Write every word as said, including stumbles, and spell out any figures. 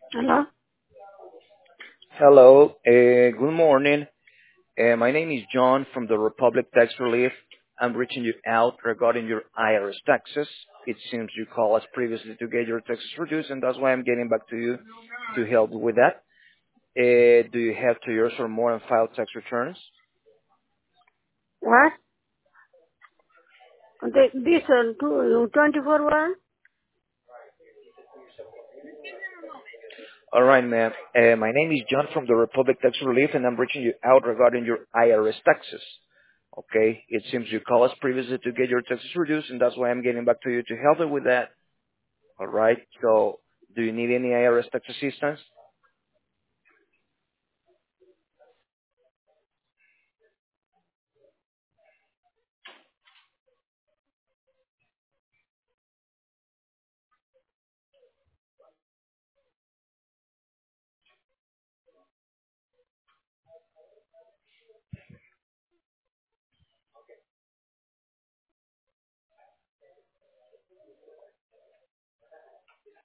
Hello? Hello, uh, good morning. Uh, my name is John from the Republic Tax Relief. I'm reaching you out regarding your I R S taxes. It seems you called us previously to get your taxes reduced, and that's why I'm getting back to you to help you with that. Uh, do you have two years or more and filed tax returns? What? The, this one, two, twenty-four one? All right, ma'am. Uh, my name is John from the Republic Tax Relief, and I'm reaching you out regarding your I R S taxes. Okay, it seems you called us previously to get your taxes reduced, and that's why I'm getting back to you to help you with that. All right. So, do you need any I R S tax assistance?